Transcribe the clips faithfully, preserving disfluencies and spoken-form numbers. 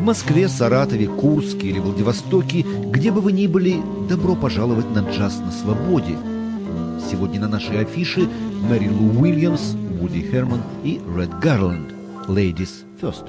Москве, Саратове, Курске или Владивостоке, где бы вы ни были, добро пожаловать на джаз на свободе. Сегодня на нашей афише Мэри Лу Уильямс, Вуди Херман и Ред Гарланд. Ladies First.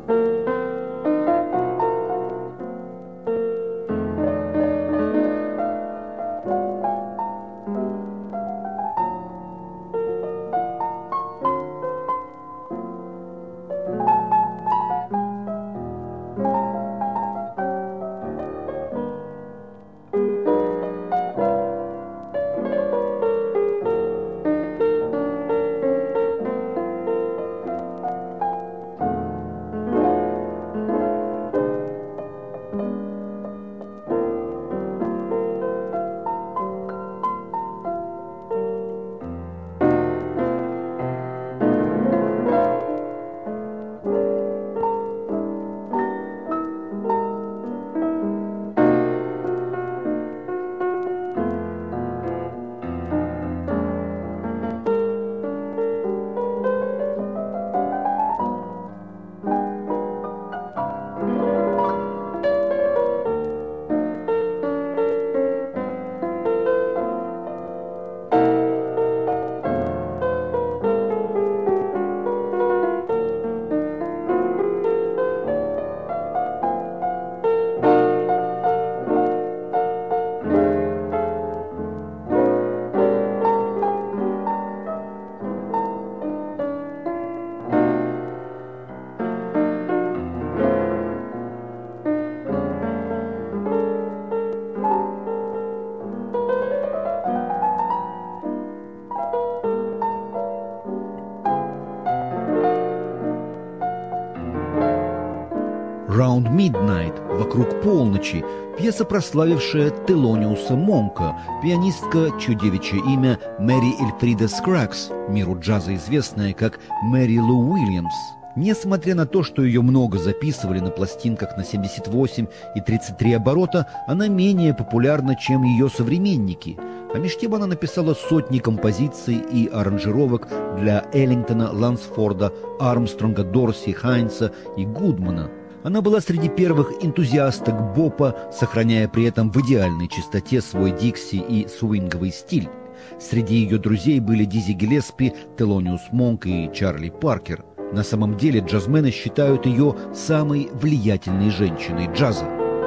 «Round Midnight» — «Вокруг полночи» — пьеса, прославившая Телониуса Монка, пианистка, чье девичье имя Мэри Эльфрида Скраггс, миру джаза известная как Мэри Лу Уильямс. Несмотря на то, что ее много записывали на пластинках на семьдесят восемь и тридцать три оборота, она менее популярна, чем ее современники. А меж тем она написала сотни композиций и аранжировок для Эллингтона, Лансфорда, Армстронга, Дорси, Хайнса и Гудмана. Она была среди первых энтузиасток бопа, сохраняя при этом в идеальной чистоте свой дикси и свинговый стиль. Среди ее друзей были Дизи Гиллеспи, Телониус Монк и Чарли Паркер. На самом деле джазмены считают ее самой влиятельной женщиной джаза.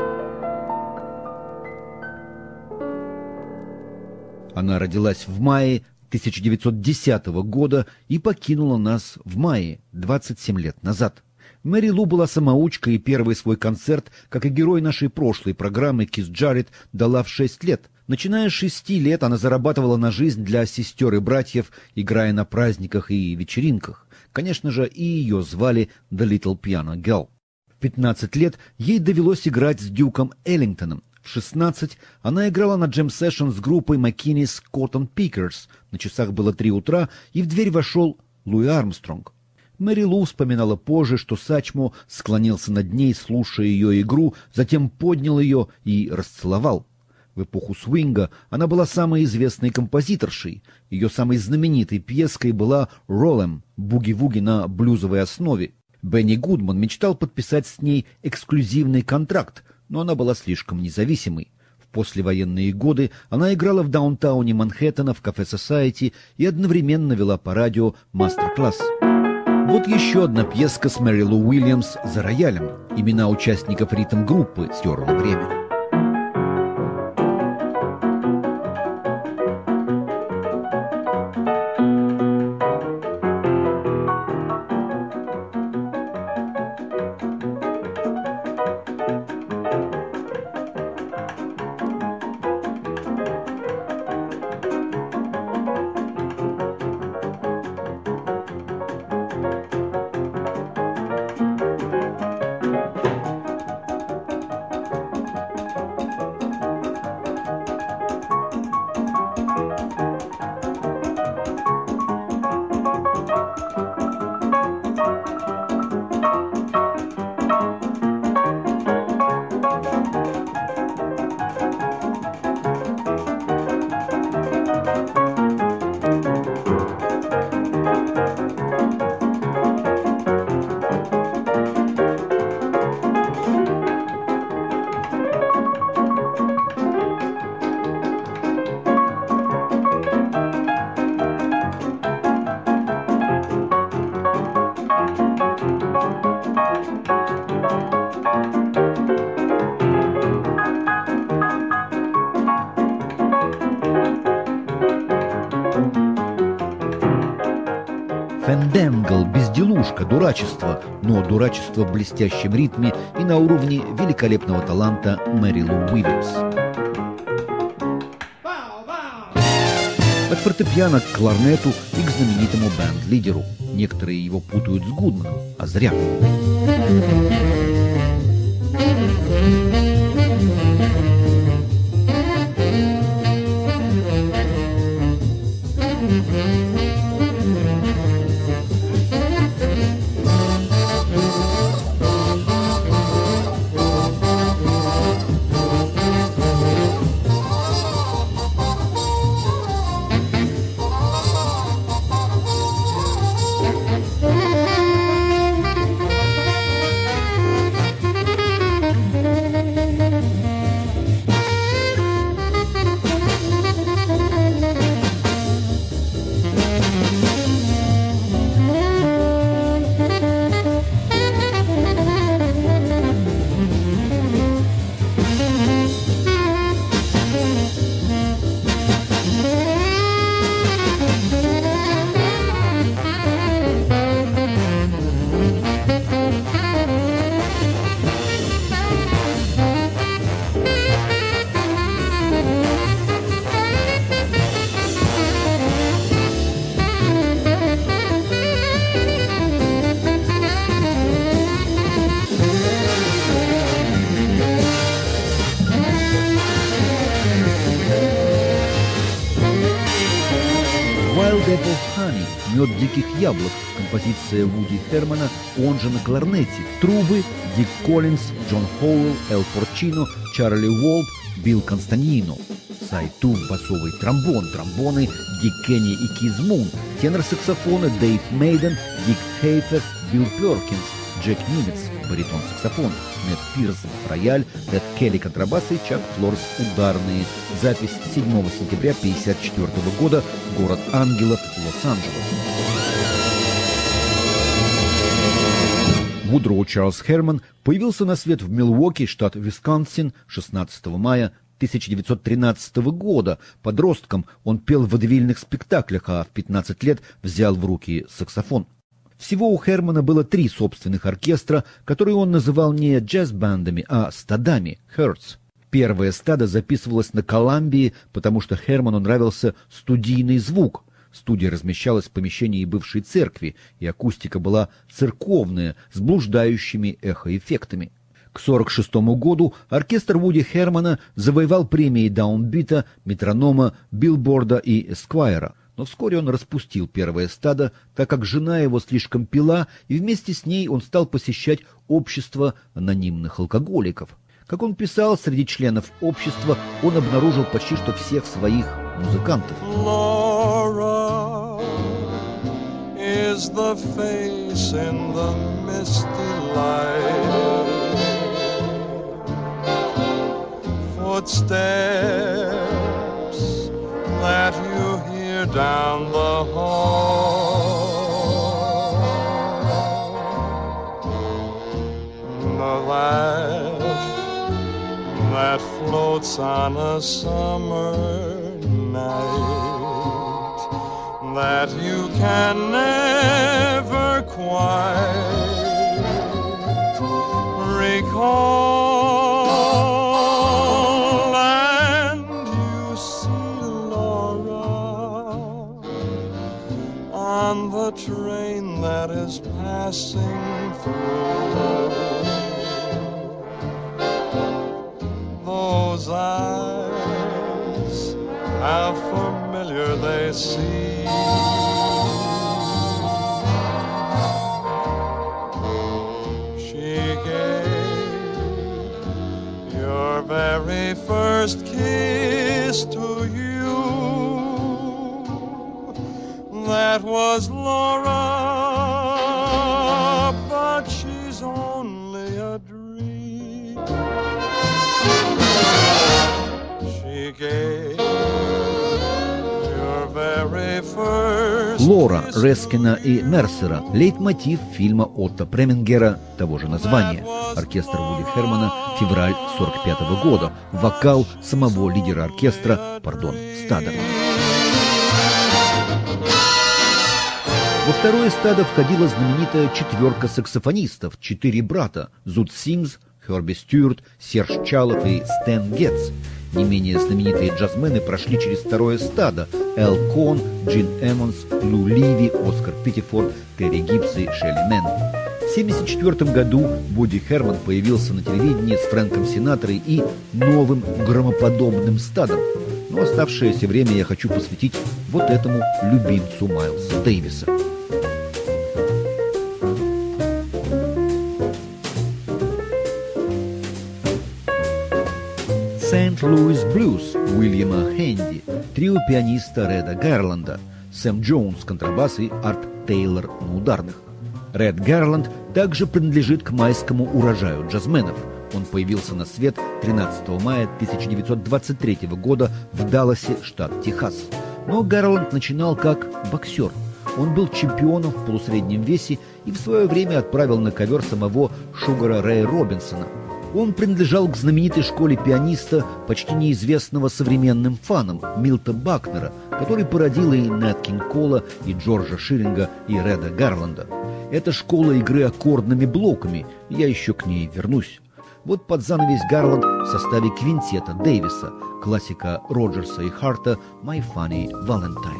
Она родилась в мае тысяча девятьсот десятого года и покинула нас в мае двадцать семь лет назад. Мэри Лу была самоучкой, и первый свой концерт, как и герой нашей прошлой программы Кис Джарретт, дала в шесть лет. Начиная с шести лет она зарабатывала на жизнь для сестер и братьев, играя на праздниках и вечеринках. Конечно же, и ее звали The Little Piano Girl. В пятнадцать лет ей довелось играть с Дюком Эллингтоном. В шестнадцать она играла на джем-сессион с группой McKinney's Cotton Pickers. На часах было три утра, и в дверь вошел Луи Армстронг. Мэри Лу вспоминала позже, что Сачмо склонился над ней, слушая ее игру, затем поднял ее и расцеловал. В эпоху свинга она была самой известной композиторшей. Ее самой знаменитой пьеской была «Роллем» — буги-вуги на блюзовой основе. Бенни Гудман мечтал подписать с ней эксклюзивный контракт, но она была слишком независимой. В послевоенные годы она играла в даунтауне Манхэттена в кафе «Сосайти» и одновременно вела по радио мастер-класс. Вот еще одна пьеска с Мэри Лу Уильямс за роялем. Имена участников ритм-группы стерло время. Дэнгл, безделушка, дурачество, но дурачество в блестящем ритме и на уровне великолепного таланта Мэри Лу Уильямс. От фортепиано к кларнету и к знаменитому бэнд-лидеру. Некоторые его путают с Гудманом, а зря. Wild Apple Honey, мед диких яблок, композиция Вуди Хермана, он же на кларнете, трубы, Дик Коллинз, Джон Хоуэлл, Эл Порчино, Чарли Уолп, Билл Констаньино, Сайту, басовый тромбон, тромбоны, Дик Кенни и Киз Мун, тенор-саксофоны, Дэйв Мейден, Дик Хейфер, Билл Перкинс, Джек Нимец, баритон-саксофон, Нед Пирс, рояль, Тед Келли, контрабасы, Чак Флорс, ударные. Запись седьмого сентября тысяча девятьсот пятьдесят четвёртого года, город Ангелов, Лос-Анджелес. Вудроу Чарльз Херман появился на свет в Милуоки, штат Висконсин, шестнадцатого мая тысяча девятьсот тринадцатого года. Подростком он пел в водевильных спектаклях, а в пятнадцать лет взял в руки саксофон. Всего у Хермана было три собственных оркестра, которые он называл не джаз-бандами, а стадами – «Hertz». Первое стадо записывалось на Колумбии, потому что Херману нравился студийный звук. Студия размещалась в помещении бывшей церкви, и акустика была церковная, с блуждающими эхоэффектами. К сорок шестому году оркестр Вуди Хермана завоевал премии Даунбита, Метронома, Билборда и Эсквайра. Но вскоре он распустил первое стадо, так как жена его слишком пила, и вместе с ней он стал посещать общество анонимных алкоголиков. Как он писал, среди членов общества он обнаружил почти что всех своих музыкантов. Laura is the face in the misty light. Footsteps that you hear down the hall. The laugh that floats on a summer night that you can never quite recall. And you see Laura on the train that is passing through. Those eyes, how familiar they seem. She gave your very first kiss to you. That was Laura, but she's only a dream. Лора, Рескина и Мерсера – лейтмотив фильма Отто Премингера того же названия. Оркестр Вуди Хермана, февраль сорок пятого года. Вокал самого лидера оркестра, пардон, стада. Во второе стадо входила знаменитая четверка саксофонистов, четыре брата – Зуд Симс, Херби Стюарт, Серж Чалов и Стэн Гетц. Не менее знаменитые джазмены прошли через второе стадо – Эл Кон, Джин Эммонс, Лу Ливи, Оскар Питтифорд, Терри Гибс и Шелли Мэн. В тысяча девятьсот семьдесят четвёртом году Будди Херман появился на телевидении с Фрэнком Синатрой и новым громоподобным стадом. Но оставшееся время я хочу посвятить вот этому любимцу Майлса Дэвиса. Сент-Луис Блюз Уильяма Хэнди, трио пианиста Реда Гарланда, Сэм Джонс контрабас и Арт Тейлор на ударных. Ред Гарланд также принадлежит к майскому урожаю джазменов. Он появился на свет тринадцатого мая тысяча девятьсот двадцать третьего года в Далласе, штат Техас. Но Гарланд начинал как боксер. Он был чемпионом в полусреднем весе и в свое время отправил на ковер самого Шугара Рэя Робинсона. Он принадлежал к знаменитой школе пианиста, почти неизвестного современным фанам, Милта Бакнера, который породил и Нэт Кинг Кола, и Джорджа Ширинга, и Реда Гарланда. Это школа игры аккордными блоками, я еще к ней вернусь. Вот под занавес Гарланд в составе квинтета Дэвиса, классика Роджерса и Харта «My Funny Valentine».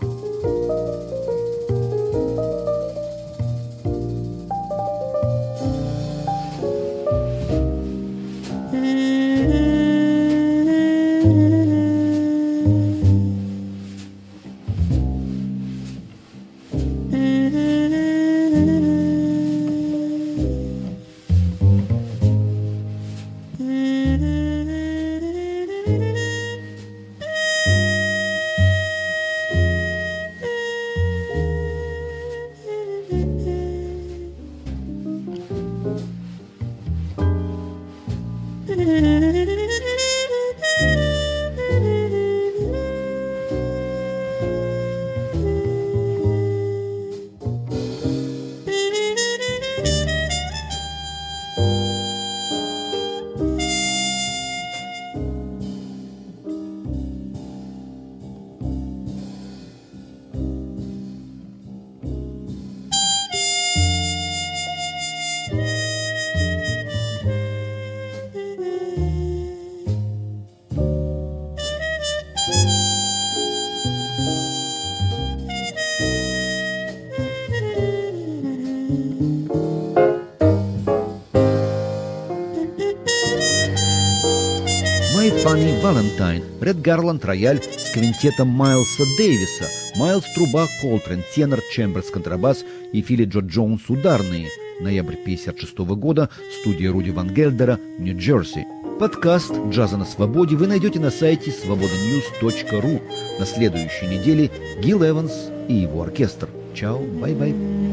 «My Funny Valentine», Ред Гарланд рояль с квинтетом Майлса Дэвиса, Майлс труба, Колтрейн тенор, Чемберс контрабас и Филли Джо Джонс ударные. Ноябрь пятьдесят шестого года, студия Руди Ван Гельдера, Нью-Джерси. Подкаст «Джаза на свободе» вы найдете на сайте свобода ньюс точка ру. На следующей неделе Гил Эванс и его оркестр. Чао, бай-бай.